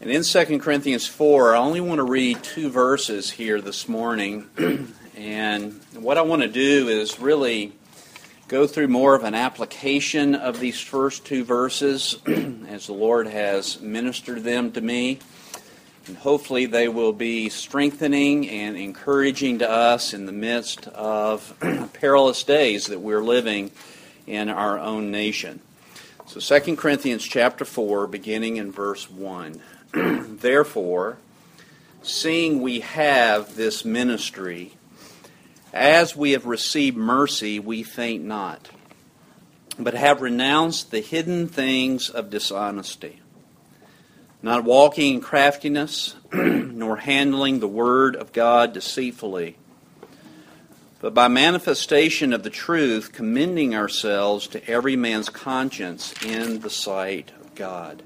And in 2 Corinthians 4, I only want to read 2 verses here this morning. And what I want to do is really go through more of an application of these first 2 verses as the Lord has ministered them to me. And hopefully they will be strengthening and encouraging to us in the midst of perilous days that we're living in our own nation. So 2 Corinthians chapter 4, beginning in verse 1. Therefore, seeing we have this ministry, as we have received mercy, we faint not, but have renounced the hidden things of dishonesty, not walking in craftiness, nor handling the word of God deceitfully, but by manifestation of the truth, commending ourselves to every man's conscience in the sight of God.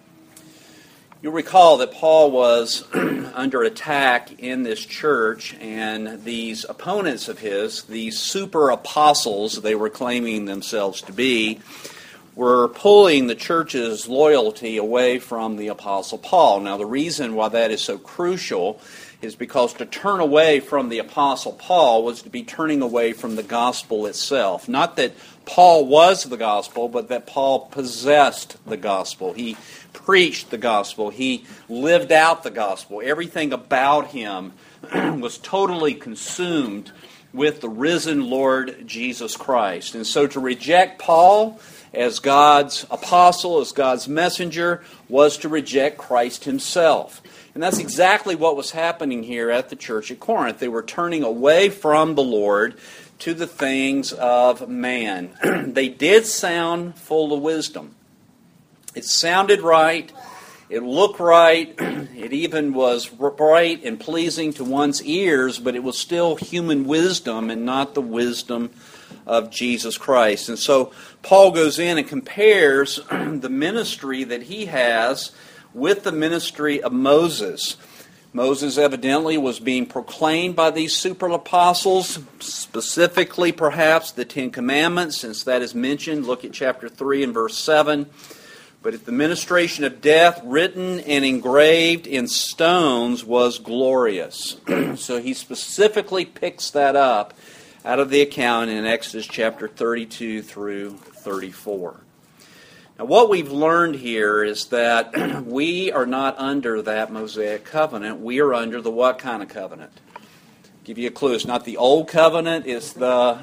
You'll recall that Paul was under attack in this church, and these opponents of his, these super apostles they were claiming themselves to be, were pulling the church's loyalty away from the Apostle Paul. Now, the reason why that is so crucial is because to turn away from the Apostle Paul was to be turning away from the gospel itself. Not that Paul was the gospel, but that Paul possessed the gospel. He preached the gospel. He lived out the gospel. Everything about him was totally consumed with the risen Lord Jesus Christ. And so to reject Paul as God's apostle, as God's messenger, was to reject Christ himself. And that's exactly what was happening here at the church at Corinth. They were turning away from the Lord to the things of man. They did sound full of wisdom. It sounded right. It looked right. It even was bright and pleasing to one's ears, but it was still human wisdom and not the wisdom of Jesus Christ. And so Paul goes in and compares the ministry that he has with the ministry of Moses. Moses evidently was being proclaimed by these super apostles, specifically perhaps the 10 Commandments, since that is mentioned. Look at chapter 3 and verse 7. But if the ministration of death, written and engraved in stones, was glorious. So he specifically picks that up out of the account in Exodus chapter 32 through 34. Now, what we've learned here is that we are not under that Mosaic covenant. We are under the what kind of covenant? I'll give you a clue. It's not the old covenant. It's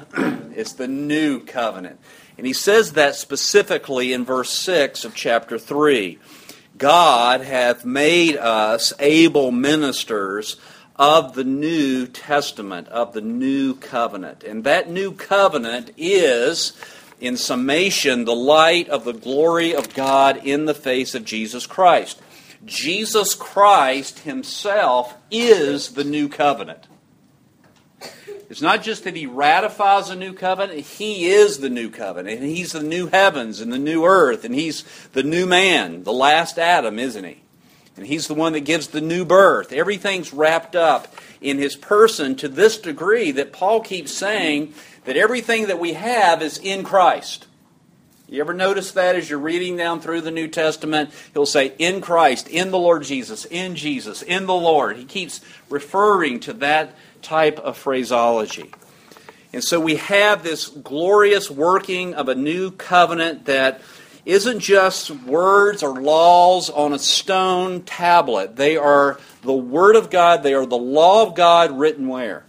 the new covenant. And he says that specifically in verse 6 of chapter 3. God hath made us able ministers of the New Testament, of the new covenant. And that new covenant is, in summation, the light of the glory of God in the face of Jesus Christ. Jesus Christ himself is the new covenant. It's not just that he ratifies a new covenant, he is the new covenant. And he's the new heavens and the new earth, and he's the new man, the last Adam, isn't he? And he's the one that gives the new birth. Everything's wrapped up in his person to this degree that Paul keeps saying that everything that we have is in Christ. You ever notice that as you're reading down through the New Testament? He'll say, in Christ, in the Lord Jesus, in the Lord. He keeps referring to that type of phraseology. And so we have this glorious working of a new covenant that isn't just words or laws on a stone tablet. They are the Word of God. They are the law of God written where?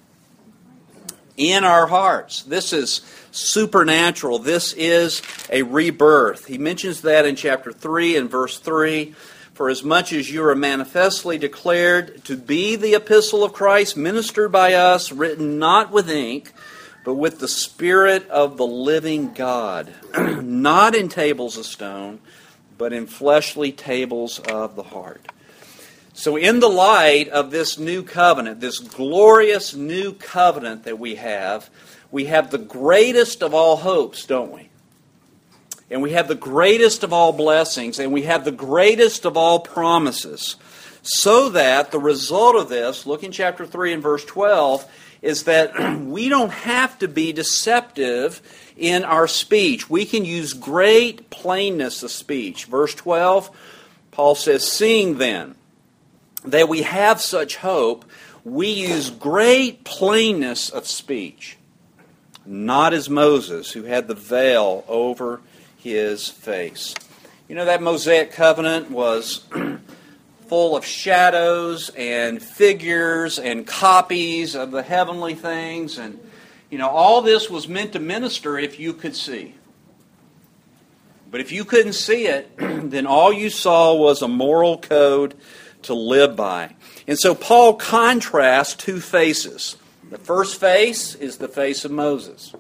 In our hearts. This is supernatural. This is a rebirth. He mentions that in chapter 3 and verse 3. For as much as you are manifestly declared to be the epistle of Christ, ministered by us, written not with ink, but with the Spirit of the living God, not in tables of stone, but in fleshly tables of the heart. So in the light of this new covenant, this glorious new covenant that we have the greatest of all hopes, don't we? And we have the greatest of all blessings, and we have the greatest of all promises. So that the result of this, look in chapter 3 and verse 12, is that we don't have to be deceptive in our speech. We can use great plainness of speech. Verse 12, Paul says, "Seeing then that we have such hope, we use great plainness of speech, not as Moses, who had the veil over his face." You know, that Mosaic covenant was full of shadows and figures and copies of the heavenly things. And, you know, all this was meant to minister if you could see. But if you couldn't see it, then all you saw was a moral code to live by. And so Paul contrasts two faces. The first face is the face of Moses.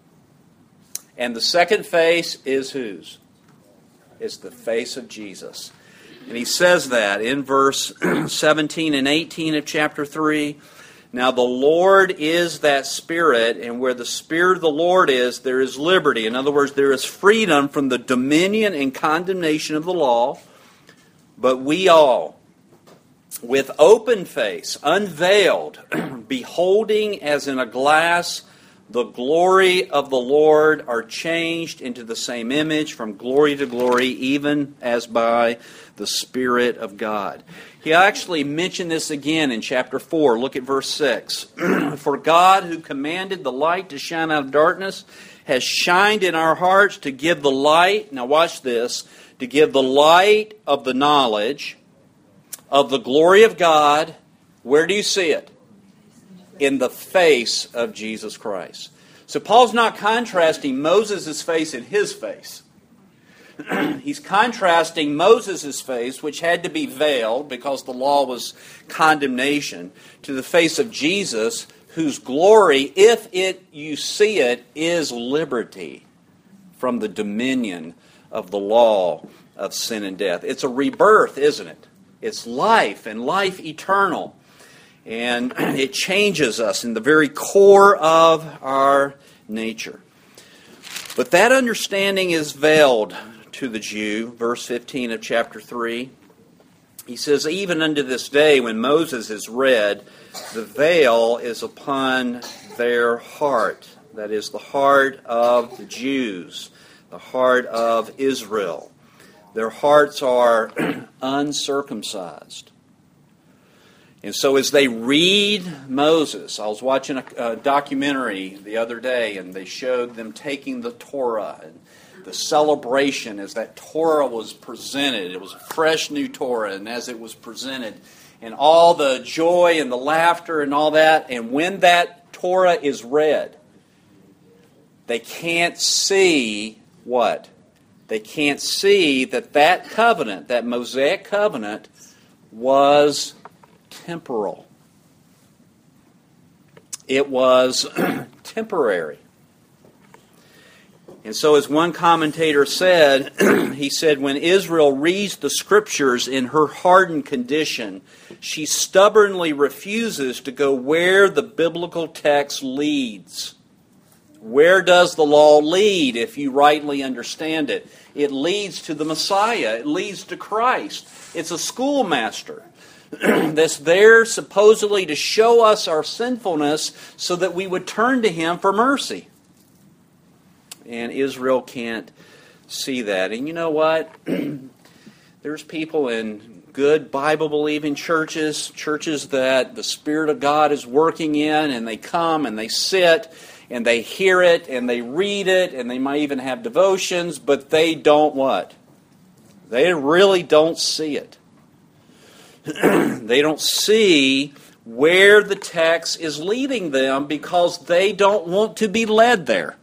And the second face is whose? It's the face of Jesus. And he says that in verse 17 and 18 of chapter 3. "Now the Lord is that Spirit, and where the Spirit of the Lord is, there is liberty." In other words, there is freedom from the dominion and condemnation of the law. "But we all, with open face, unveiled, beholding as in a glass the glory of the Lord, are changed into the same image from glory to glory, even as by the Spirit of God." He actually mentioned this again in chapter 4. Look at verse 6. "For God, who commanded the light to shine out of darkness, has shined in our hearts to give the light," now watch this, "to give the light of the knowledge of the glory of God." Where do you see it? In the face of Jesus Christ. So Paul's not contrasting Moses' face and his face. He's contrasting Moses' face, which had to be veiled because the law was condemnation, to the face of Jesus, whose glory, if you see it, is liberty from the dominion of the law of sin and death. It's a rebirth, isn't it? It's life, and life eternal. And it changes us in the very core of our nature. But that understanding is veiled to the Jew. Verse 15 of chapter 3. He says, "Even unto this day when Moses is read, the veil is upon their heart." That is the heart of the Jews, the heart of Israel. Their hearts are uncircumcised. And so as they read Moses, I was watching a documentary the other day, and they showed them taking the Torah and the celebration as that Torah was presented. It was a fresh new Torah, and as it was presented, and all the joy and the laughter and all that, and when that Torah is read, they can't see what? They can't see that covenant, that Mosaic covenant, was temporal. It was temporary. And so as one commentator said, he said, "When Israel reads the Scriptures in her hardened condition, she stubbornly refuses to go where the biblical text leads." Where does the law lead if you rightly understand it? It leads to the Messiah. It leads to Christ. It's a schoolmaster that's there supposedly to show us our sinfulness so that we would turn to Him for mercy. And Israel can't see that. And you know what? There's people in good Bible-believing churches that the Spirit of God is working in, and they come and they sit and they hear it and they read it, and they might even have devotions, but they don't what? They really don't see it. They don't see where the text is leading them because they don't want to be led there.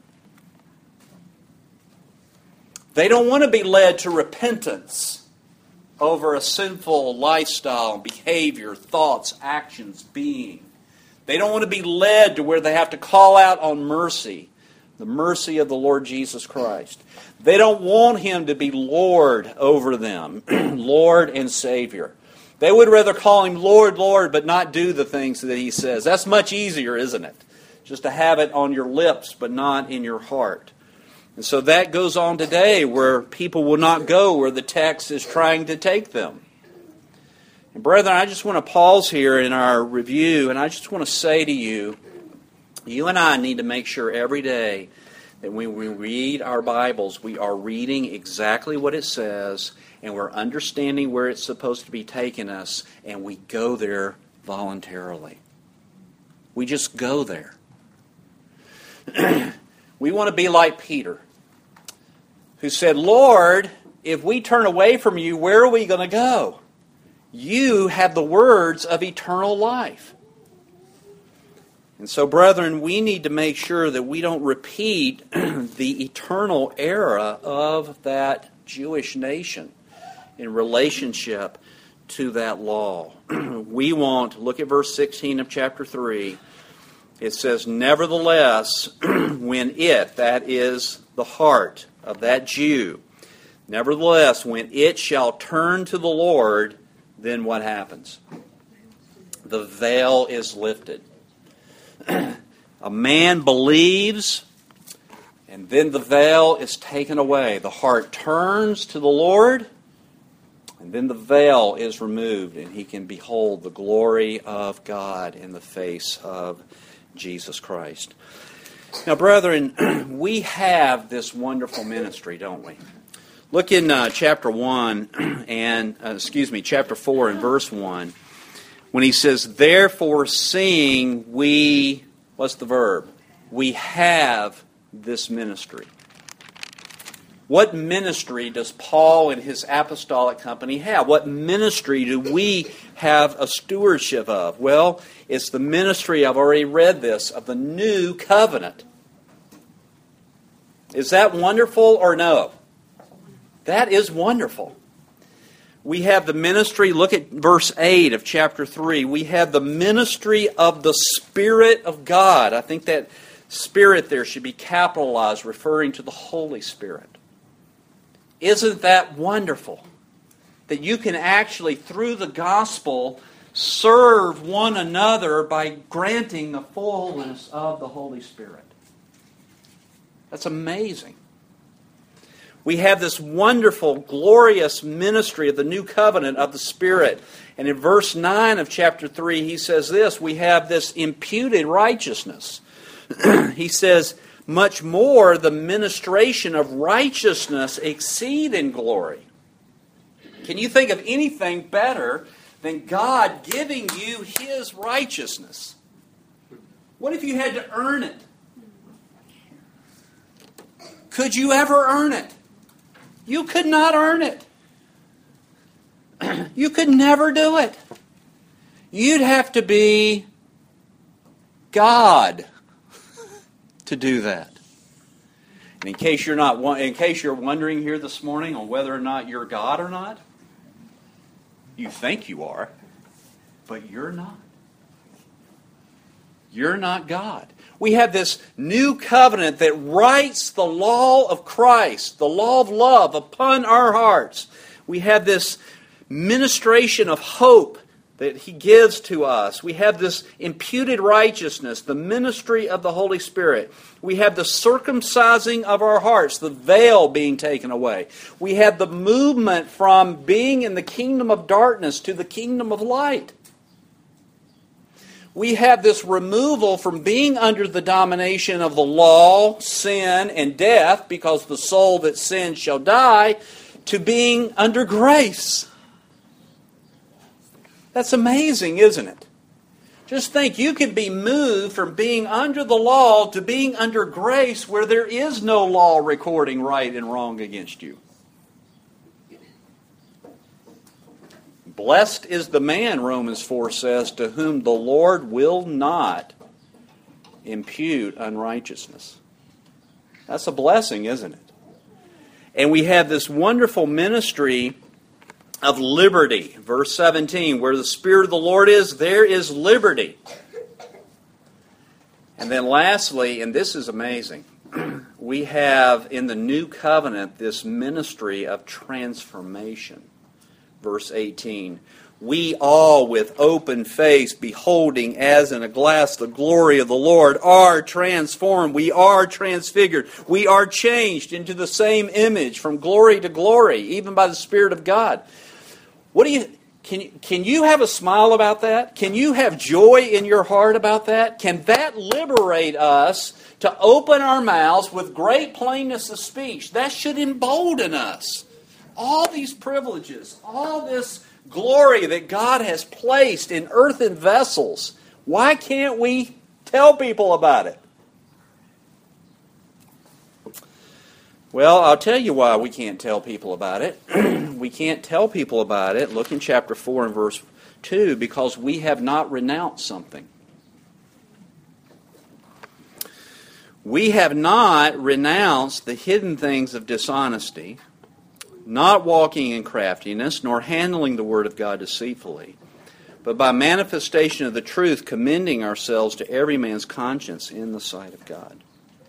They don't want to be led to repentance over a sinful lifestyle, behavior, thoughts, actions, being. They don't want to be led to where they have to call out on mercy, the mercy of the Lord Jesus Christ. They don't want Him to be Lord over them, Lord and Savior. They would rather call Him Lord, Lord, but not do the things that He says. That's much easier, isn't it? Just to have it on your lips, but not in your heart. And so that goes on today, where people will not go where the text is trying to take them. And brethren, I just want to pause here in our review, and I just want to say to you, you and I need to make sure every day that when we read our Bibles, we are reading exactly what it says, and we're understanding where it's supposed to be taking us, and we go there voluntarily. We just go there. We want to be like Peter, who said, Lord, if we turn away from you, where are we going to go? You have the words of eternal life. And so, brethren, we need to make sure that we don't repeat the eternal era of that Jewish nation in relationship to that law. We want, look at verse 16 of chapter 3. It says, nevertheless, when it, that is the heart of that Jew, nevertheless, when it shall turn to the Lord, then what happens? The veil is lifted. A man believes, and then the veil is taken away. The heart turns to the Lord, and then the veil is removed, and he can behold the glory of God in the face of Jesus Christ. Now, brethren, we have this wonderful ministry, don't we? Look in chapter 4 and verse 1. When he says, therefore seeing we, what's the verb? We have this ministry. What ministry does Paul and his apostolic company have? What ministry do we have a stewardship of? Well, it's the ministry, I've already read this, of the new covenant. Is that wonderful or no? That is wonderful. We have the ministry, look at verse 8 of chapter 3. We have the ministry of the Spirit of God. I think that Spirit there should be capitalized, referring to the Holy Spirit. Isn't that wonderful? That you can actually, through the gospel, serve one another by granting the fullness of the Holy Spirit. That's amazing. We have this wonderful, glorious ministry of the new covenant of the Spirit. And in verse 9 of chapter 3, he says this, we have this imputed righteousness. He says, much more the ministration of righteousness exceed in glory. Can you think of anything better than God giving you His righteousness? What if you had to earn it? Could you ever earn it? You could not earn it. You could never do it. You'd have to be God to do that. And in case you're wondering here this morning on whether or not you're God or not, you think you are, but you're not. You're not God. We have this new covenant that writes the law of Christ, the law of love, upon our hearts. We have this ministration of hope that He gives to us. We have this imputed righteousness, the ministry of the Holy Spirit. We have the circumcising of our hearts, the veil being taken away. We have the movement from being in the kingdom of darkness to the kingdom of light. We have this removal from being under the domination of the law, sin, and death, because the soul that sins shall die, to being under grace. That's amazing, isn't it? Just think, you could be moved from being under the law to being under grace, where there is no law recording right and wrong against you. Blessed is the man, Romans 4 says, to whom the Lord will not impute unrighteousness. That's a blessing, isn't it? And we have this wonderful ministry of liberty. Verse 17, where the Spirit of the Lord is, there is liberty. And then lastly, and this is amazing, we have in the new covenant this ministry of transformation. Verse 18, we all with open face, beholding as in a glass the glory of the Lord, are transformed. We are transfigured. We are changed into the same image from glory to glory, even by the Spirit of God. Can you have a smile about that? Can you have joy in your heart about that? Can that liberate us to open our mouths with great plainness of speech? That should embolden us. All these privileges, all this glory that God has placed in earthen vessels, why can't we tell people about it? Well, I'll tell you why we can't tell people about it. We can't tell people about it. Look in chapter 4 and verse 2, because we have not renounced something. We have not renounced the hidden things of dishonesty, not walking in craftiness, nor handling the word of God deceitfully, but by manifestation of the truth, commending ourselves to every man's conscience in the sight of God.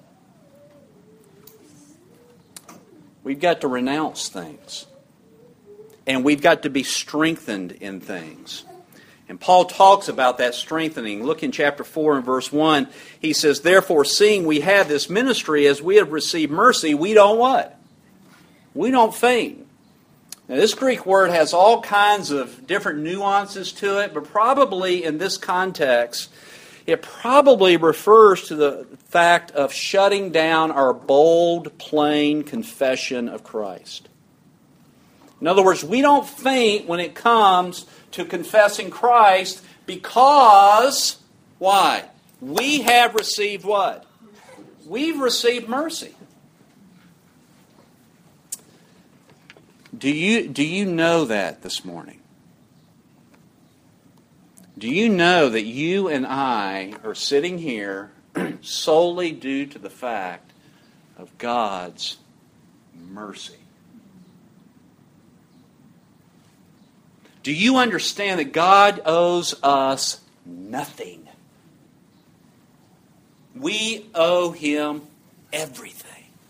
We've got to renounce things. And we've got to be strengthened in things. And Paul talks about that strengthening. Look in chapter 4 and verse 1. He says, therefore, seeing we have this ministry as we have received mercy, we don't what? We don't faint. Now, this Greek word has all kinds of different nuances to it, but probably in this context, it probably refers to the fact of shutting down our bold, plain confession of Christ. In other words, we don't faint when it comes to confessing Christ because, why? We have received what? We've received mercy. Do you know that this morning? Do you know that you and I are sitting here solely due to the fact of God's mercy? Do you understand that God owes us nothing? We owe Him everything.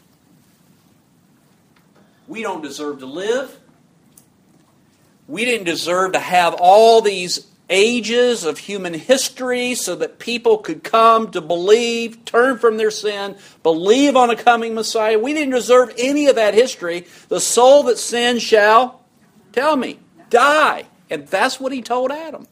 We don't deserve to live. We didn't deserve to have all these ages of human history so that people could come to believe, turn from their sin, believe on a coming Messiah. We didn't deserve any of that history. The soul that sins shall, tell me, die. And that's what He told Adam.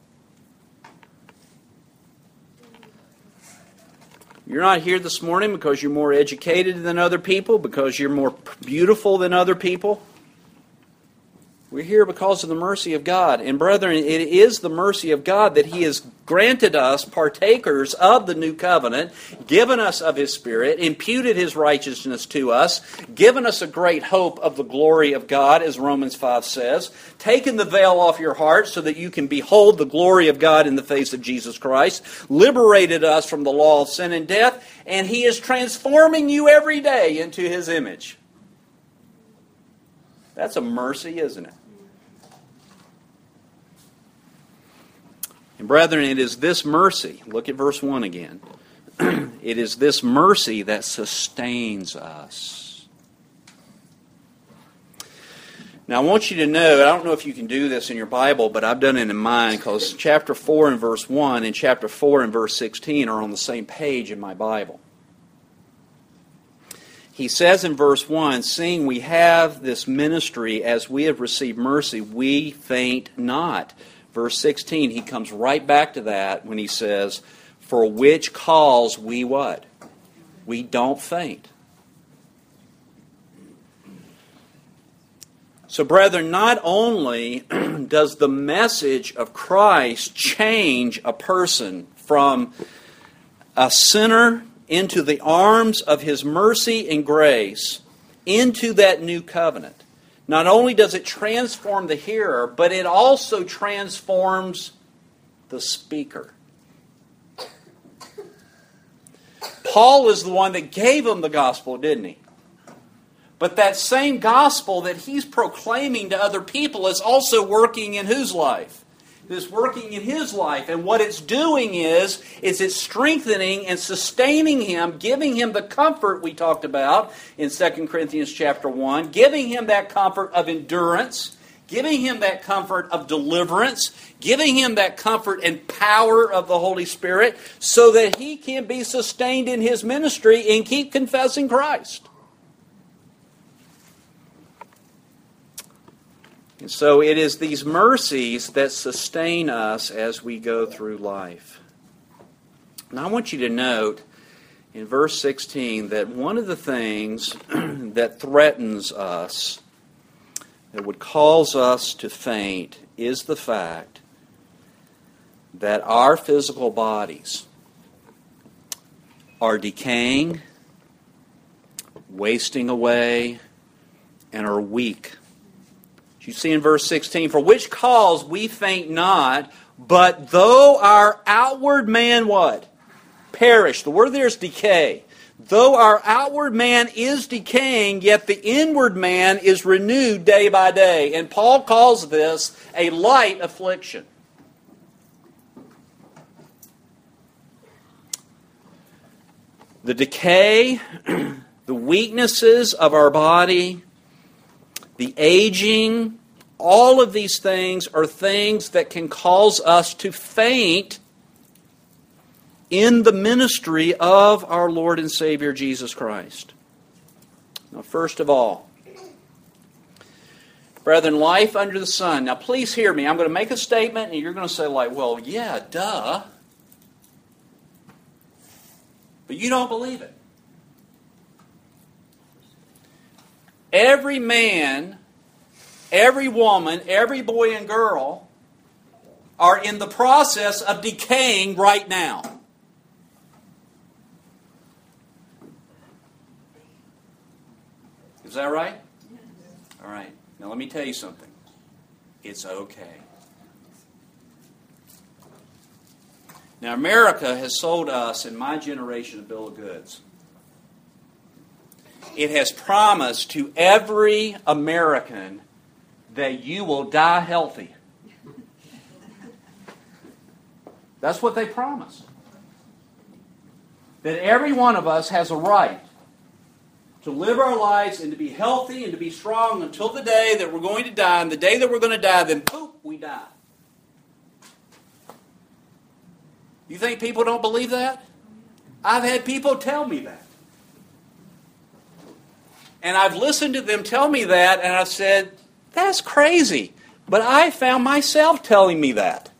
You're not here this morning because you're more educated than other people, because you're more beautiful than other people. We're here because of the mercy of God. And brethren, it is the mercy of God that He has granted us partakers of the new covenant, given us of His Spirit, imputed His righteousness to us, given us a great hope of the glory of God, as Romans 5 says, taken the veil off your heart so that you can behold the glory of God in the face of Jesus Christ, liberated us from the law of sin and death, and He is transforming you every day into His image. That's a mercy, isn't it? And brethren, it is this mercy, look at verse 1 again. It is this mercy that sustains us. Now I want you to know, I don't know if you can do this in your Bible, but I've done it in mine, because chapter 4 and verse 1 and chapter 4 and verse 16 are on the same page in my Bible. He says in verse 1, seeing we have this ministry as we have received mercy, we faint not. Verse 16, he comes right back to that when he says, for which cause we what? We don't faint. So brethren, not only does the message of Christ change a person from a sinner into the arms of His mercy and grace, into that new covenant. Not only does it transform the hearer, but it also transforms the speaker. Paul is the one that gave them the gospel, didn't he? But that same gospel that he's proclaiming to other people is also working in whose life? It's working in his life. And what it's doing is it's strengthening and sustaining him, giving him the comfort we talked about in 2 Corinthians chapter 1, giving him that comfort of endurance, giving him that comfort of deliverance, giving him that comfort and power of the Holy Spirit so that he can be sustained in his ministry and keep confessing Christ. And so it is these mercies that sustain us as we go through life. Now I want you to note in verse 16 that one of the things that threatens us, that would cause us to faint, is the fact that our physical bodies are decaying, wasting away, and are weak. You see in verse 16, for which cause we faint not, but though our outward man what? Perish. The word there is decay. Though our outward man is decaying, yet the inward man is renewed day by day. And Paul calls this a light affliction. The decay, the weaknesses of our body, the aging, all of these things are things that can cause us to faint in the ministry of our Lord and Savior Jesus Christ. Now, first of all, brethren, life under the sun. Now, please hear me. I'm going to make a statement, and you're going to say, like, well, yeah, duh. But you don't believe it. Every man, every woman, every boy and girl are in the process of decaying right now. Is that right? All right. Now let me tell you something. It's okay. Now America has sold us, in my generation, a bill of goods. It has promised to every American that you will die healthy. That's what they promise. That every one of us has a right to live our lives and to be healthy and to be strong until the day that we're going to die. And the day that we're going to die, then poof, we die. You think people don't believe that? I've had people tell me that. And I've listened to them tell me that, and I've said, that's crazy. But I found myself telling me that.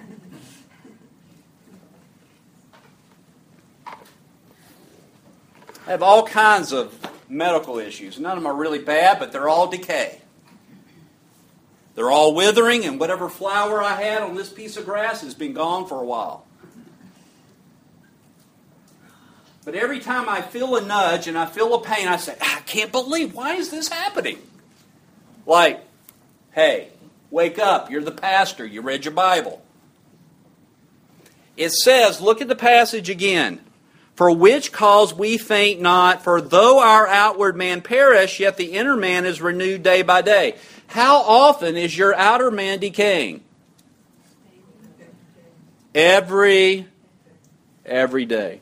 I have all kinds of medical issues. None of them are really bad, but they're all decay. They're all withering, and whatever flower I had on this piece of grass has been gone for a while. But every time I feel a nudge and I feel a pain, I say, I can't believe, why is this happening? Like, hey, wake up, you're the pastor, you read your Bible. It says, look at the passage again. For which cause we faint not, for though our outward man perish, yet the inner man is renewed day by day. How often is your outer man decaying? Every day.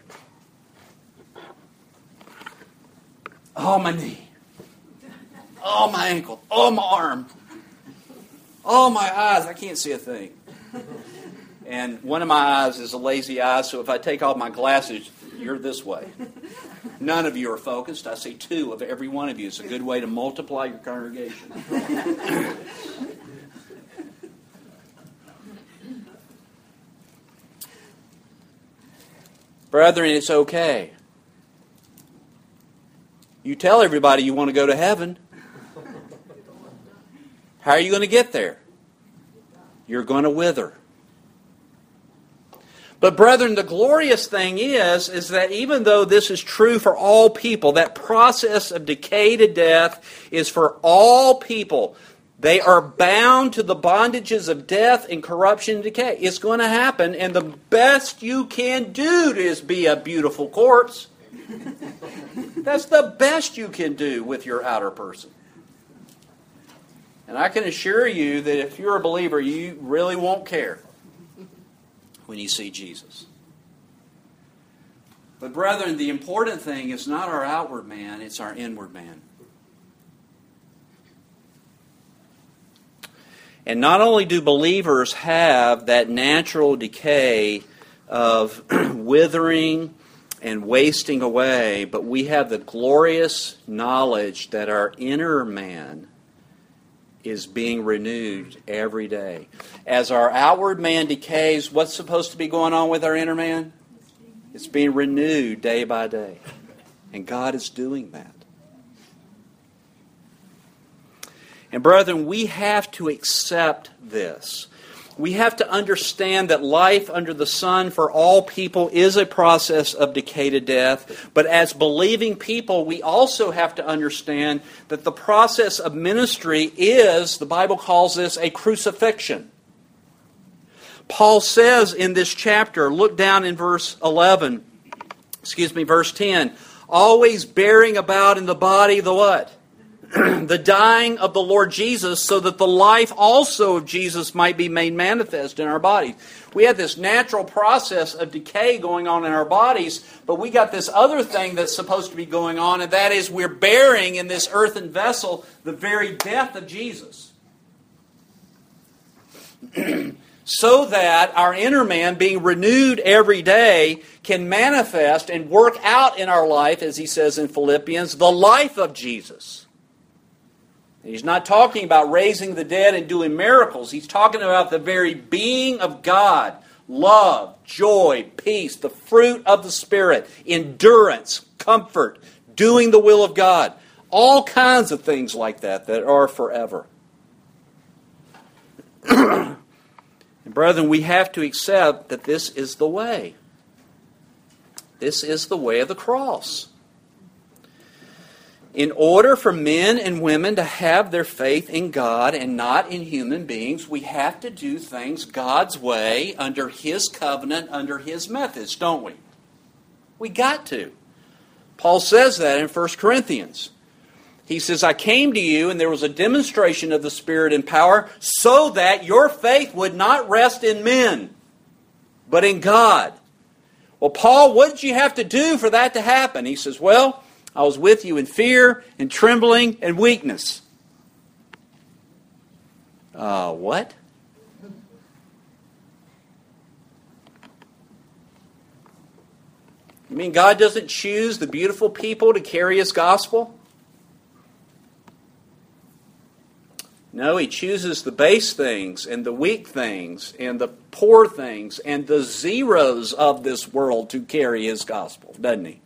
Oh, my knee. Oh, my ankle. Oh, my arm. Oh, my eyes. I can't see a thing. And one of my eyes is a lazy eye, so if I take off my glasses, you're this way. None of you are focused. I see 2 of every one of you. It's a good way to multiply your congregation. Brethren, it's okay. You tell everybody you want to go to heaven. How are you going to get there? You're going to wither. But brethren, the glorious thing is that even though this is true for all people, that process of decay to death is for all people. They are bound to the bondages of death and corruption and decay. It's going to happen, and the best you can do is be a beautiful corpse. That's the best you can do with your outer person. And I can assure you that if you're a believer, you really won't care when you see Jesus. But brethren, the important thing is not our outward man, it's our inward man. And not only do believers have that natural decay of withering and wasting away, but we have the glorious knowledge that our inner man is being renewed every day. As our outward man decays, what's supposed to be going on with our inner man? It's being renewed day by day. And God is doing that. And brethren, we have to accept this. We have to understand that life under the sun for all people is a process of decay to death. But as believing people, we also have to understand that the process of ministry is, the Bible calls this, a crucifixion. Paul says in this chapter, look down in verse 10, always bearing about in the body the what? The dying of the Lord Jesus, so that the life also of Jesus might be made manifest in our bodies. We have this natural process of decay going on in our bodies, but we got this other thing that's supposed to be going on, and that is we're bearing in this earthen vessel the very death of Jesus. So that our inner man, being renewed every day, can manifest and work out in our life, as he says in Philippians, the life of Jesus. He's not talking about raising the dead and doing miracles. He's talking about the very being of God. Love, joy, peace, the fruit of the Spirit, endurance, comfort, doing the will of God. All kinds of things like that are forever. And brethren, we have to accept that this is the way. This is the way of the cross. In order for men and women to have their faith in God and not in human beings, we have to do things God's way, under His covenant, under His methods, don't we? We got to. Paul says that in 1 Corinthians. He says, I came to you and there was a demonstration of the Spirit and power so that your faith would not rest in men, but in God. Well, Paul, what did you have to do for that to happen? He says, well, I was with you in fear and trembling and weakness. What? You mean God doesn't choose the beautiful people to carry His gospel? No, He chooses the base things and the weak things and the poor things and the zeros of this world to carry His gospel, doesn't He?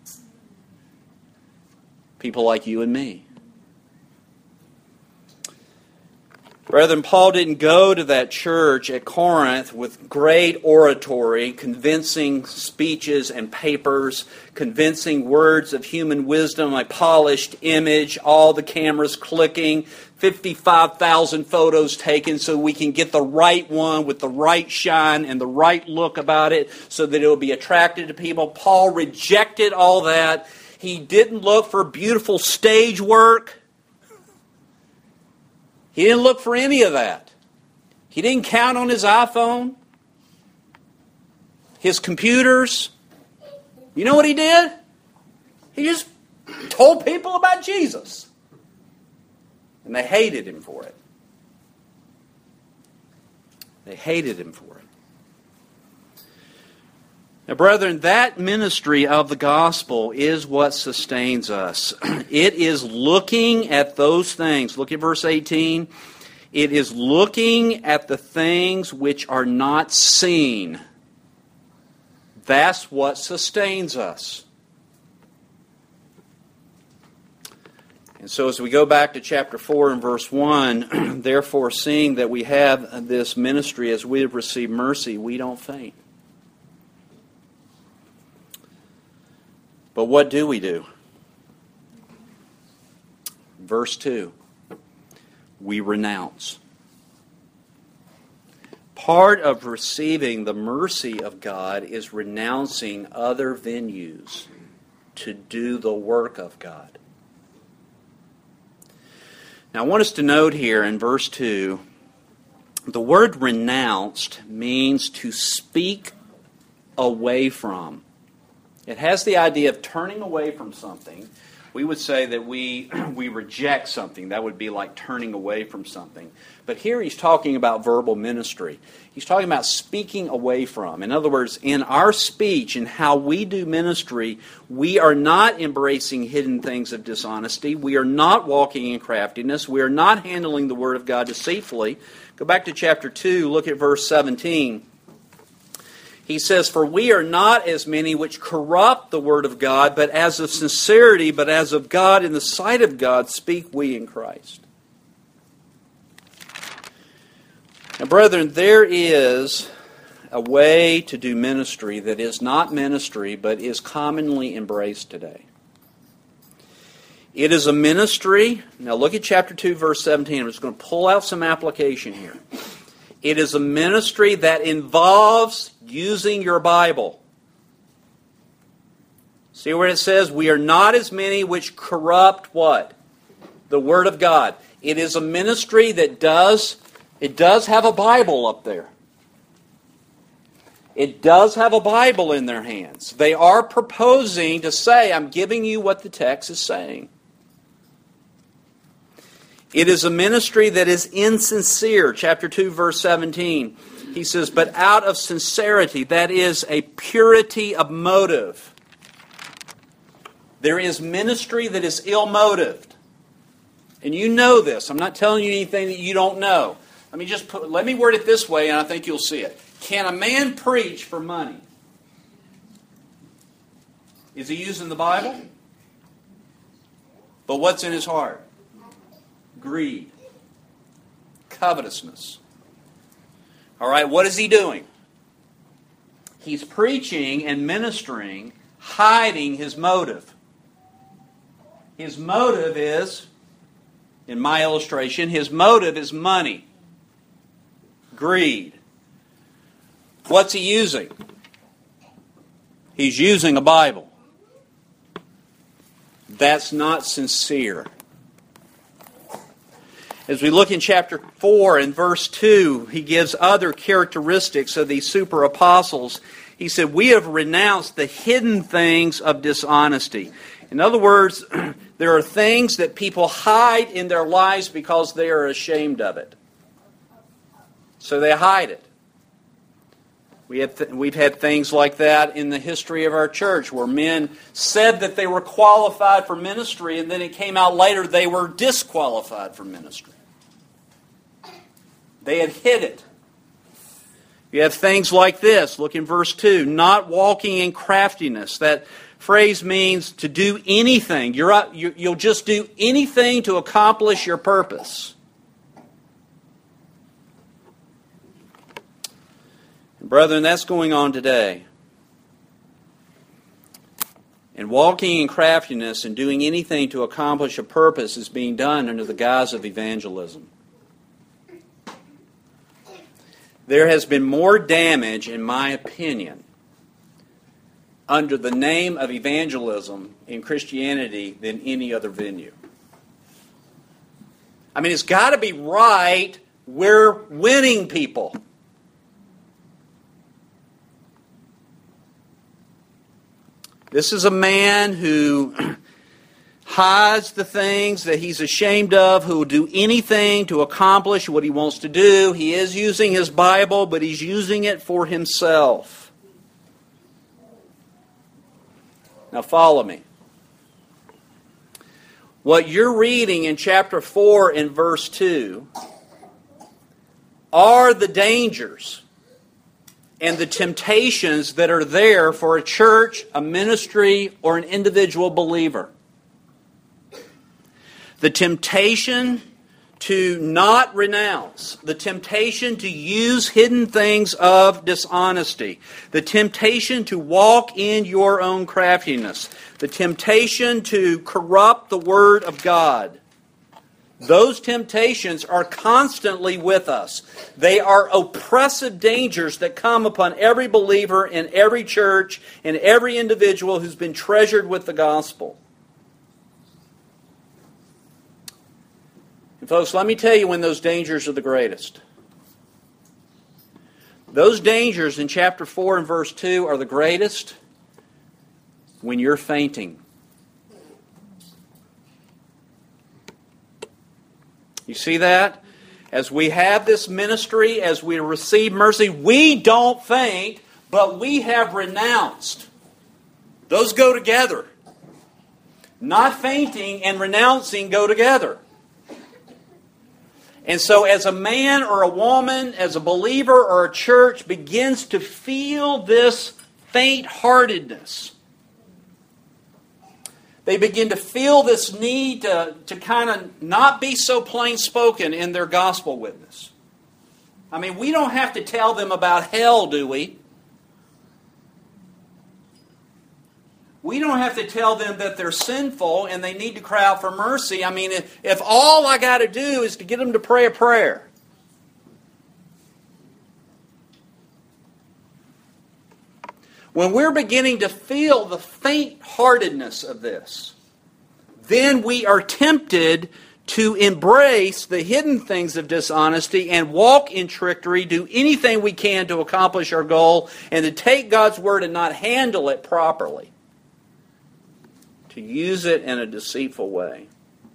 People like you and me. Brethren, Paul didn't go to that church at Corinth with great oratory, convincing speeches and papers, convincing words of human wisdom, a polished image, all the cameras clicking, 55,000 photos taken so we can get the right one with the right shine and the right look about it so that it will be attractive to people. Paul rejected all that. He didn't look for beautiful stage work. He didn't look for any of that. He didn't count on his iPhone, his computers. You know what he did? He just told people about Jesus. And they hated him for it. They hated him for it. Now, brethren, that ministry of the gospel is what sustains us. It is looking at those things. Look at verse 18. It is looking at the things which are not seen. That's what sustains us. And so as we go back to chapter 4 and verse 1, therefore, seeing that we have this ministry as we have received mercy, we don't faint. But what do we do? Verse 2, we renounce. Part of receiving the mercy of God is renouncing other venues to do the work of God. Now I want us to note here in verse 2, the word renounced means to speak away from. It has the idea of turning away from something, we would say that we reject something. That would be like turning away from something. But here he's talking about verbal ministry. He's talking about speaking away from. In other words, in our speech and how we do ministry, we are not embracing hidden things of dishonesty. We are not walking in craftiness. We are not handling the Word of God deceitfully. Go back to chapter 2, look at verse 17. He says, "For we are not as many which corrupt the word of God, but as of sincerity, but as of God in the sight of God, speak we in Christ." Now, brethren, there is a way to do ministry that is not ministry, but is commonly embraced today. It is a ministry. Now look at chapter 2, verse 17. I'm just going to pull out some application here. It is a ministry that involves using your Bible. See where it says, we are not as many which corrupt what? The Word of God. It is a ministry that does have a Bible up there. It does have a Bible in their hands. They are proposing to say, I'm giving you what the text is saying. It is a ministry that is insincere. Chapter 2, verse 17. He says, but out of sincerity, that is a purity of motive. There is ministry that is ill-motived. And you know this. I'm not telling you anything that you don't know. Let me word it this way, and I think you'll see it. Can a man preach for money? Is he using the Bible? But what's in his heart? Greed. Covetousness. All right, what is he doing? He's preaching and ministering, hiding his motive. His motive is, in my illustration, his motive is money. Greed. What's he using? He's using a Bible. That's not sincere. As we look in chapter 4 and verse 2, he gives other characteristics of these super apostles. He said, we have renounced the hidden things of dishonesty. In other words, there are things that people hide in their lives because they are ashamed of it. So they hide it. We've had things like that in the history of our church where men said that they were qualified for ministry and then it came out later they were disqualified for ministry. They had hid it. You have things like this. Look in verse 2. Not walking in craftiness. That phrase means to do anything. You'll just do anything to accomplish your purpose. Brethren, that's going on today. And walking in craftiness and doing anything to accomplish a purpose is being done under the guise of evangelism. There has been more damage, in my opinion, under the name of evangelism in Christianity than any other venue. It's got to be right. We're winning people. This is a man who hides the things that he's ashamed of, who will do anything to accomplish what he wants to do. He is using his Bible, but he's using it for himself. Now follow me. What you're reading in chapter 4 and verse 2 are the dangers and the temptations that are there for a church, a ministry, or an individual believer. The temptation to not renounce, the temptation to use hidden things of dishonesty, the temptation to walk in your own craftiness, the temptation to corrupt the Word of God. Those temptations are constantly with us. They are oppressive dangers that come upon every believer in every church and every individual who's been treasured with the gospel. And folks, let me tell you when those dangers are the greatest. Those dangers in chapter 4 and verse 2 are the greatest when you're fainting. You see that? As we have this ministry, as we receive mercy, we don't faint, but we have renounced. Those go together. Not fainting and renouncing go together. And so as a man or a woman, as a believer or a church begins to feel this faint-heartedness, they begin to feel this need to kind of not be so plain-spoken in their gospel witness. I mean, we don't have to tell them about hell, do we? We don't have to tell them that they're sinful and they need to cry out for mercy. I mean, if all I got to do is to get them to pray a prayer. When we're beginning to feel the faint-heartedness of this, then we are tempted to embrace the hidden things of dishonesty and walk in trickery, do anything we can to accomplish our goal, and to take God's Word and not handle it properly. To use it in a deceitful way.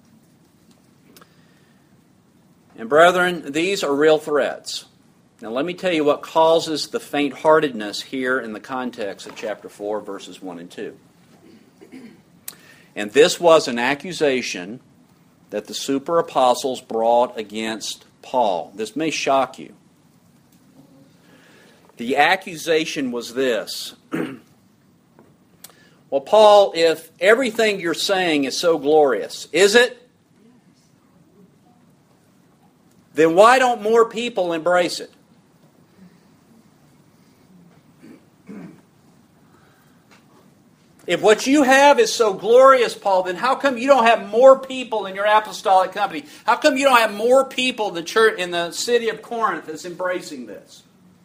And brethren, these are real threats. Now let me tell you what causes the faint-heartedness here in the context of chapter 4, verses 1 and 2. And this was an accusation that the super apostles brought against Paul. This may shock you. The accusation was this. Well, Paul, if everything you're saying is so glorious, is it? Then why don't more people embrace it? If what you have is so glorious, Paul, then how come you don't have more people in your apostolic company? How come you don't have more people in the church in the city of Corinth that's embracing this?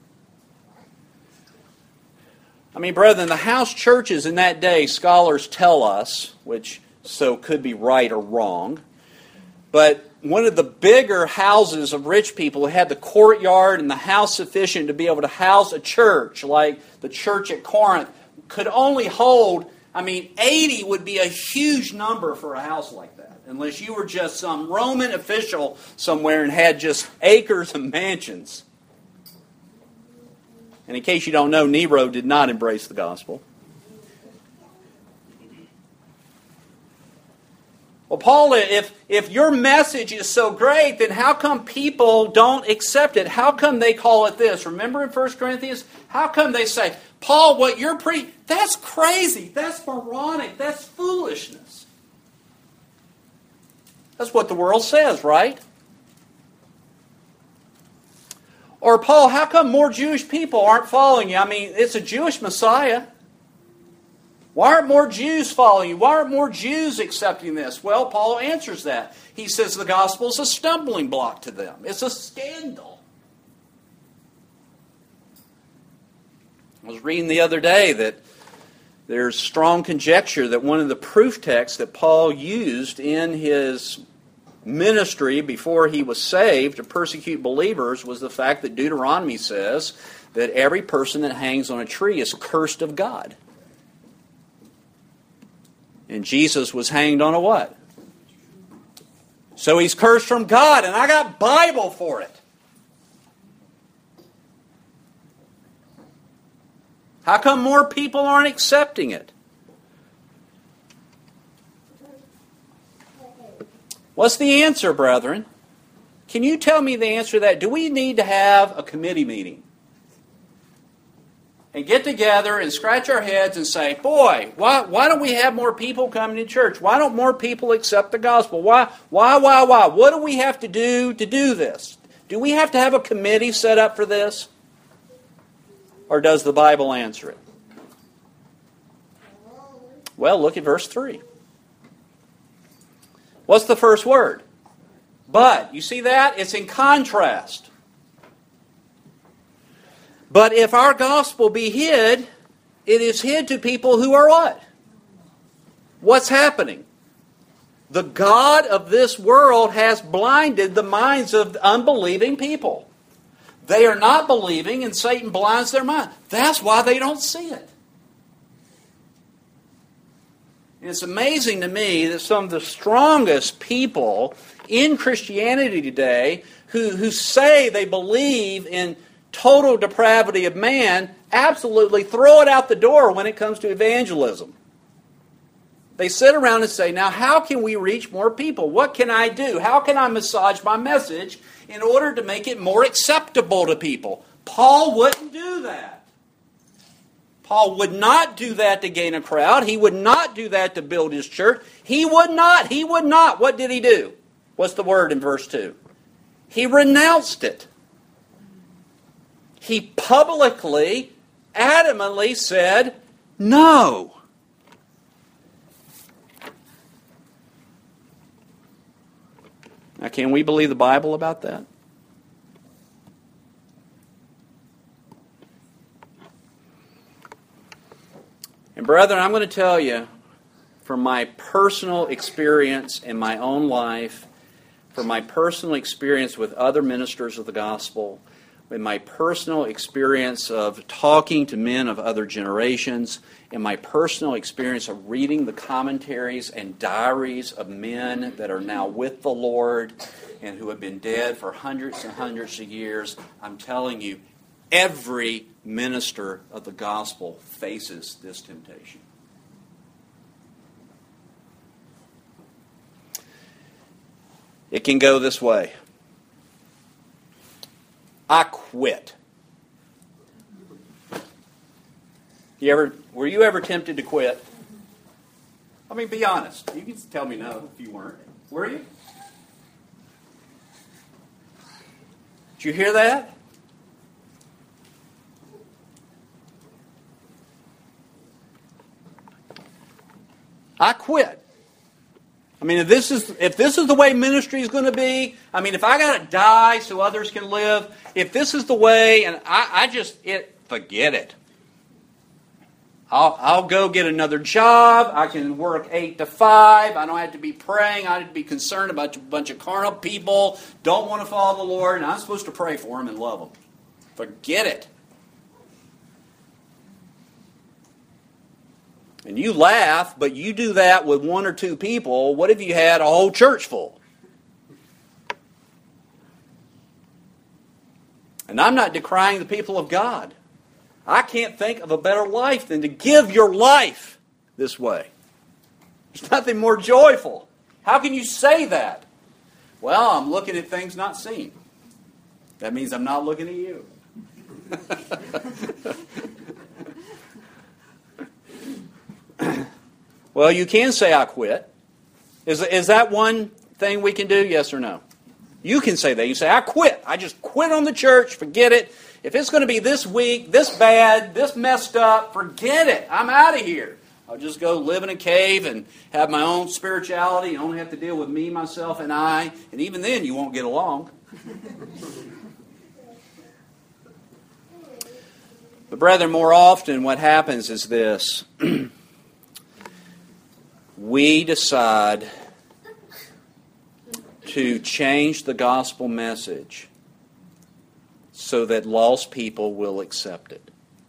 I mean, brethren, the house churches in that day, scholars tell us, which so could be right or wrong, but one of the bigger houses of rich people who had the courtyard and the house sufficient to be able to house a church, like the church at Corinth, could only hold, 80 would be a huge number for a house like that, unless you were just some Roman official somewhere and had just acres and mansions. And in case you don't know, Nero did not embrace the gospel. Well, Paul, if your message is so great, then how come people don't accept it? How come they call it this? Remember in 1 Corinthians? How come they say, Paul, what you're preaching, that's crazy, that's moronic, that's foolishness. That's what the world says, right? Or, Paul, how come more Jewish people aren't following you? It's a Jewish Messiah. Why aren't more Jews following you? Why aren't more Jews accepting this? Well, Paul answers that. He says the gospel is a stumbling block to them. It's a scandal. I was reading the other day that there's strong conjecture that one of the proof texts that Paul used in his ministry before he was saved to persecute believers was the fact that Deuteronomy says that every person that hangs on a tree is cursed of God. And Jesus was hanged on a what? So he's cursed from God, and I got Bible for it. How come more people aren't accepting it? What's the answer, brethren? Can you tell me the answer to that? Do we need to have a committee meeting? And get together and scratch our heads and say, boy, why don't we have more people coming to church? Why don't more people accept the gospel? Why? What do we have to do this? Do we have to have a committee set up for this? Or does the Bible answer it? Well, look at verse 3. What's the first word? But. You see that? It's in contrast. But if our gospel be hid, it is hid to people who are what? What's happening? The God of this world has blinded the minds of unbelieving people. They are not believing, and Satan blinds their mind. That's why they don't see it. And it's amazing to me that some of the strongest people in Christianity today who say they believe in total depravity of man absolutely throw it out the door when it comes to evangelism. They sit around and say, now how can we reach more people? What can I do? How can I massage my message in order to make it more acceptable to people? Paul wouldn't do that. Paul would not do that to gain a crowd. He would not do that to build his church. He would not. He would not. What did he do? What's the word in verse 2? He renounced it. He publicly, adamantly said, no. Now, can we believe the Bible about that? And brethren, I'm going to tell you, from my personal experience in my own life, from my personal experience with other ministers of the gospel, in my personal experience of talking to men of other generations, in my personal experience of reading the commentaries and diaries of men that are now with the Lord and who have been dead for hundreds and hundreds of years, I'm telling you, every minister of the gospel faces this temptation. It can go this way. I quit. Were you ever tempted to quit? I mean, be honest. You can tell me no if you weren't. Were you? Did you hear that? I quit. I mean, if this is the way ministry is going to be, I mean, if I got to die so others can live, if this is the way, and forget it. I'll go get another job. I can work 8 to 5. I don't have to be praying. I don't have to be concerned about a bunch of carnal people, don't want to follow the Lord, and I'm supposed to pray for them and love them. Forget it. And you laugh, but you do that with 1 or 2 people. What if you had a whole church full? And I'm not decrying the people of God. I can't think of a better life than to give your life this way. There's nothing more joyful. How can you say that? Well, I'm looking at things not seen. That means I'm not looking at you. Well, you can say, I quit. Is that one thing we can do, yes or no? You can say that. You say, I quit. I just quit on the church. Forget it. If it's going to be this weak, this bad, this messed up, forget it. I'm out of here. I'll just go live in a cave and have my own spirituality. You only have to deal with me, myself, and I. And even then, you won't get along. But brethren, more often what happens is this. We decide to change the gospel message so that lost people will accept it.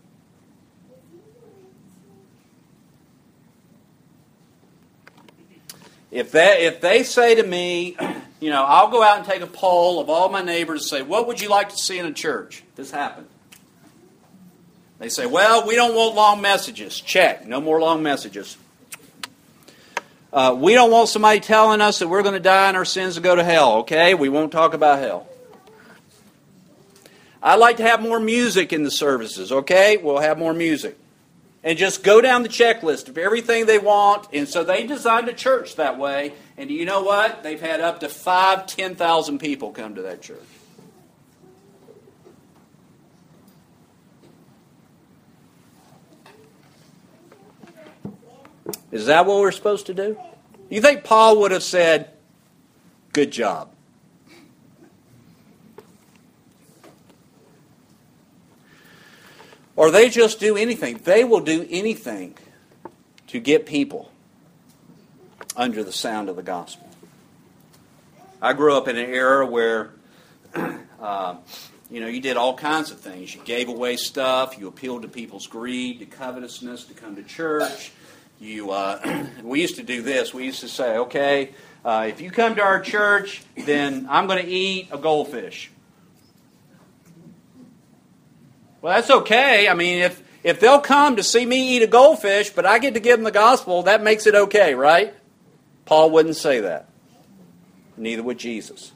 If they say to me, I'll go out and take a poll of all my neighbors and say, what would you like to see in a church? This happened. They say, well, we don't want long messages. Check. No more long messages. We don't want somebody telling us that we're going to die in our sins and go to hell, okay? We won't talk about hell. I'd like to have more music in the services, okay? We'll have more music. And just go down the checklist of everything they want. And so they designed a church that way. And you know what? They've had up to 10,000 people come to that church. Is that what we're supposed to do? You think Paul would have said, good job? Or they just do anything. They will do anything to get people under the sound of the gospel. I grew up in an era where, you did all kinds of things. You gave away stuff. You appealed to people's greed, to covetousness, to come to church. We used to do this. We used to say, okay, if you come to our church, then I'm going to eat a goldfish. Well, that's okay. I mean, if they'll come to see me eat a goldfish, but I get to give them the gospel, that makes it okay, right? Paul wouldn't say that. Neither would Jesus.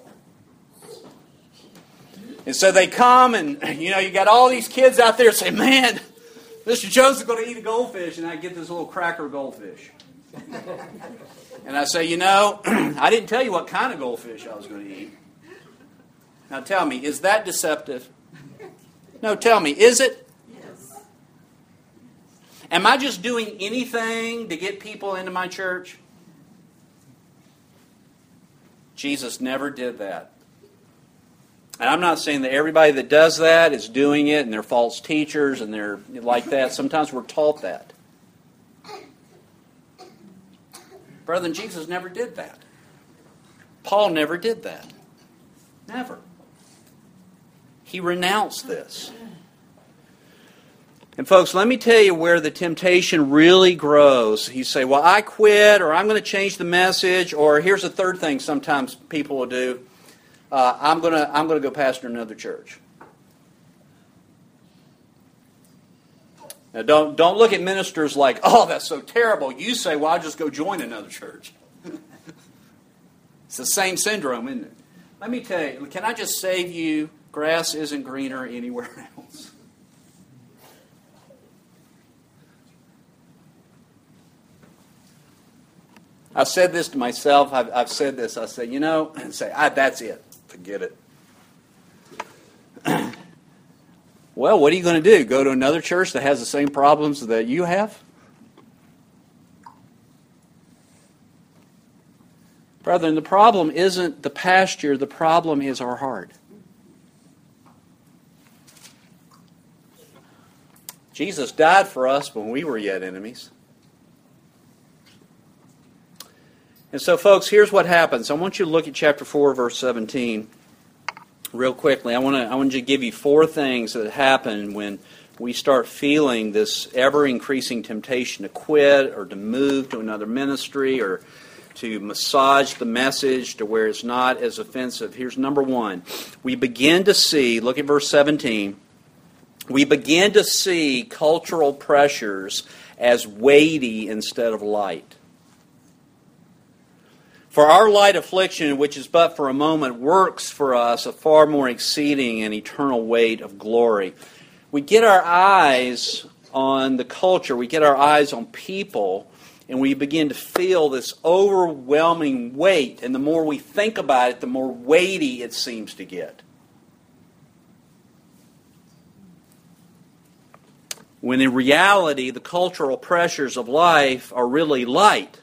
And so they come and, you got all these kids out there say, man, Mr. Joseph's going to eat a goldfish, and I get this little cracker goldfish. And I say, I didn't tell you what kind of goldfish I was going to eat. Now tell me, is that deceptive? No, tell me, is it? Yes. Am I just doing anything to get people into my church? Jesus never did that. And I'm not saying that everybody that does that is doing it and they're false teachers and they're like that. Sometimes we're taught that. Brethren, Jesus never did that. Paul never did that. Never. He renounced this. And folks, let me tell you where the temptation really grows. You say, well, I quit, or I'm going to change the message, or here's a third thing sometimes people will do. I'm going to go pastor another church. Now, don't look at ministers like, oh, that's so terrible. You say, well, I'll just go join another church. It's the same syndrome, isn't it? Let me tell you, can I just save you? Grass isn't greener anywhere else. I've said this to myself. I've said this. I say, that's it. Forget it. Well, what are you going to do? Go to another church that has the same problems that you have? Brethren, the problem isn't the pasture. The problem is our heart. Jesus died for us when we were yet enemies. And so, folks, here's what happens. I want you to look at chapter 4, verse 17 real quickly. I want to give you 4 things that happen when we start feeling this ever-increasing temptation to quit or to move to another ministry or to massage the message to where it's not as offensive. Here's number 1. We begin to see, look at verse 17, we begin to see cultural pressures as weighty instead of light. For our light affliction, which is but for a moment, works for us a far more exceeding and eternal weight of glory. We get our eyes on the culture, we get our eyes on people, and we begin to feel this overwhelming weight. And the more we think about it, the more weighty it seems to get. When in reality, the cultural pressures of life are really light.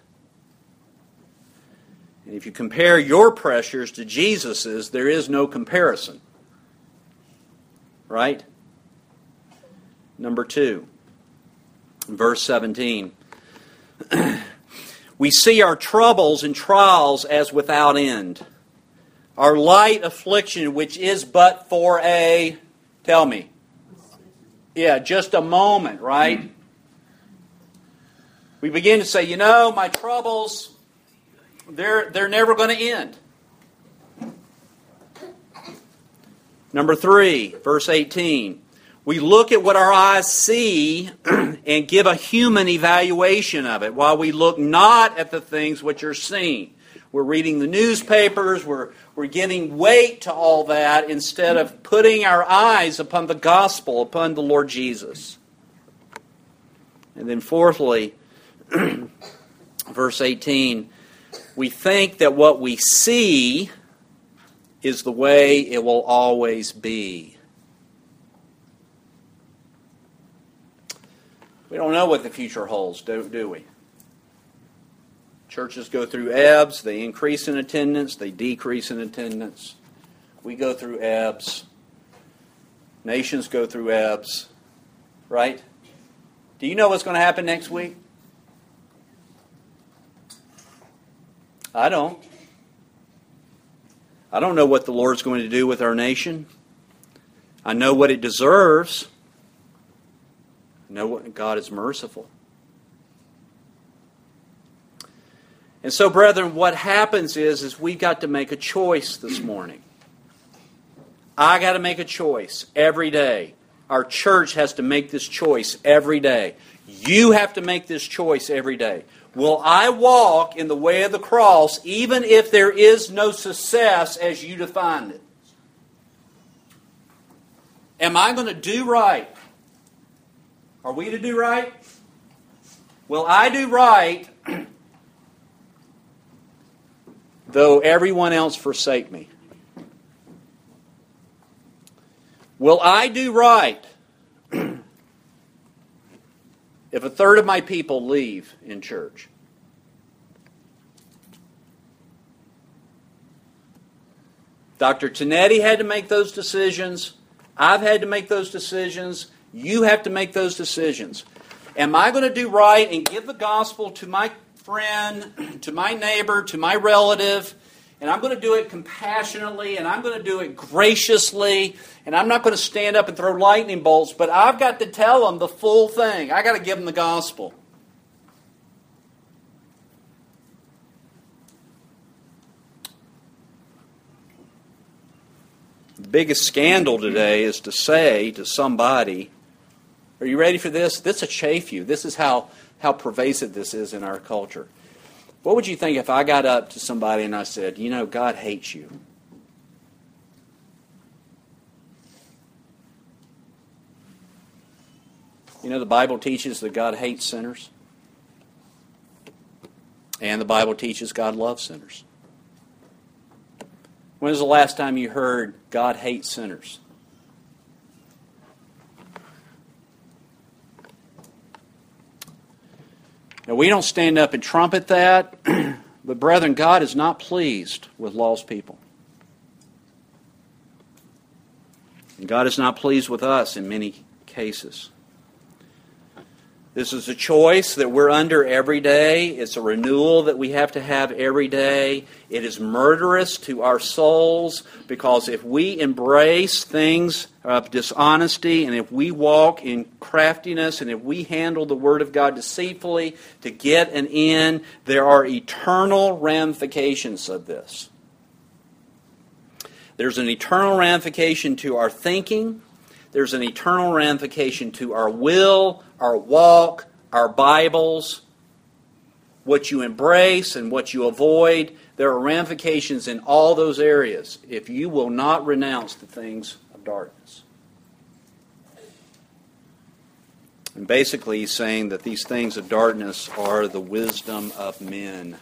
And if you compare your pressures to Jesus's, there is no comparison. Right? Number 2, verse 17. We see our troubles and trials as without end. Our light affliction, which is but for tell me. Yeah, just a moment, right? We begin to say, my troubles, they're never going to end. Number 3, verse 18. We look at what our eyes see and give a human evaluation of it, while we look not at the things which are seen. We're reading the newspapers, we're giving weight to all that instead of putting our eyes upon the gospel, upon the Lord Jesus. And then fourthly, verse 18, we think that what we see is the way it will always be. We don't know what the future holds, do we? Churches go through ebbs, they increase in attendance, they decrease in attendance. We go through ebbs. Nations go through ebbs. Right? Do you know what's going to happen next week? I don't. I don't know what the Lord's going to do with our nation. I know what it deserves. I know what God is merciful. And so, brethren, what happens is we've got to make a choice this morning. I got to make a choice every day. Our church has to make this choice every day. You have to make this choice every day. Will I walk in the way of the cross even if there is no success as you defined it? Am I going to do right? Are we to do right? Will I do right though everyone else forsake me? Will I do right if a third of my people leave in church? Dr. Tonetti had to make those decisions. I've had to make those decisions. You have to make those decisions. Am I going to do right and give the gospel to my friend, to my neighbor, to my relative, and I'm going to do it compassionately, and I'm going to do it graciously, and I'm not going to stand up and throw lightning bolts, but I've got to tell them the full thing. I've got to give them the gospel. The biggest scandal today is to say to somebody, are you ready for this? This will chafe you. This is how pervasive this is in our culture. What would you think if I got up to somebody and I said, you know, God hates you? You know, the Bible teaches that God hates sinners. And the Bible teaches God loves sinners. When was the last time you heard God hates sinners? Now, we don't stand up and trumpet that, but brethren, God is not pleased with lost people. And God is not pleased with us in many cases. This is a choice that we're under every day. It's a renewal that we have to have every day. It is murderous to our souls because if we embrace things of dishonesty and if we walk in craftiness and if we handle the Word of God deceitfully to get an end, there are eternal ramifications of this. There's an eternal ramification to our thinking. There's an eternal ramification to our will, our walk, our Bibles, what you embrace and what you avoid. There are ramifications in all those areas if you will not renounce the things of darkness. And basically he's saying that these things of darkness are the wisdom of men.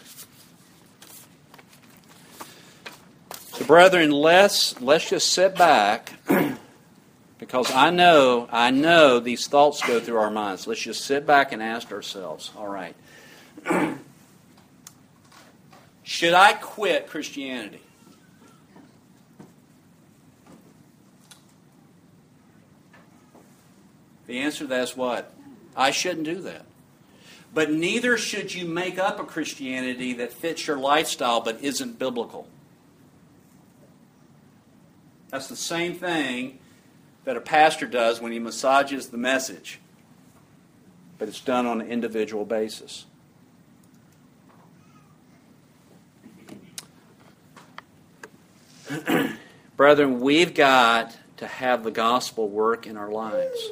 So brethren, let's just sit back. Because I know these thoughts go through our minds. Let's just sit back and ask ourselves, all right, should I quit Christianity? The answer to that is what? I shouldn't do that. But neither should you make up a Christianity that fits your lifestyle but isn't biblical. That's the same thing that a pastor does when he massages the message. But it's done on an individual basis. Brethren, we've got to have the gospel work in our lives.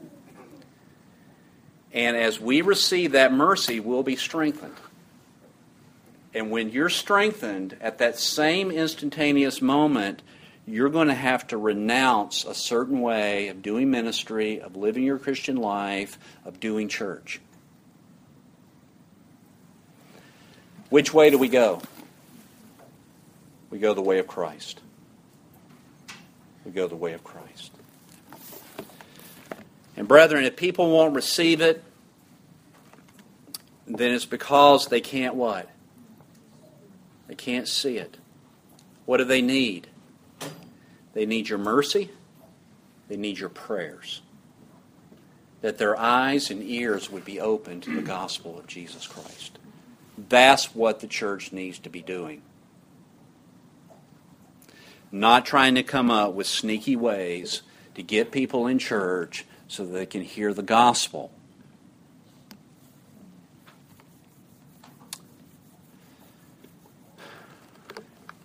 And as we receive that mercy, we'll be strengthened. And when you're strengthened at that same instantaneous moment, you're going to have to renounce a certain way of doing ministry, of living your Christian life, of doing church. Which way do we go? We go the way of Christ. We go the way of Christ. And brethren, if people won't receive it, then it's because they can't what? They can't see it. What do they need? They need your mercy. They need your prayers. That their eyes and ears would be open to the gospel of Jesus Christ. That's what the church needs to be doing. Not trying to come up with sneaky ways to get people in church so that they can hear the gospel.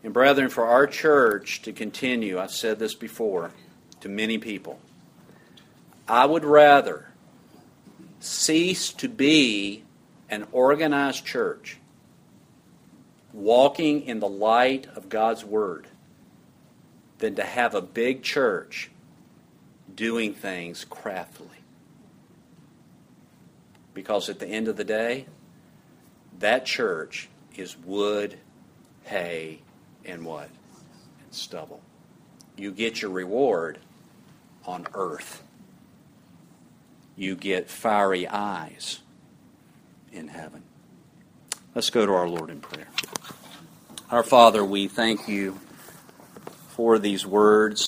And brethren, for our church to continue, I've said this before to many people, I would rather cease to be an organized church, walking in the light of God's Word, than to have a big church doing things craftily. Because at the end of the day, that church is wood, hay, and what? And stubble. You get your reward on earth. You get fiery eyes in heaven. Let's go to our Lord in prayer. Our Father, we thank you for these words.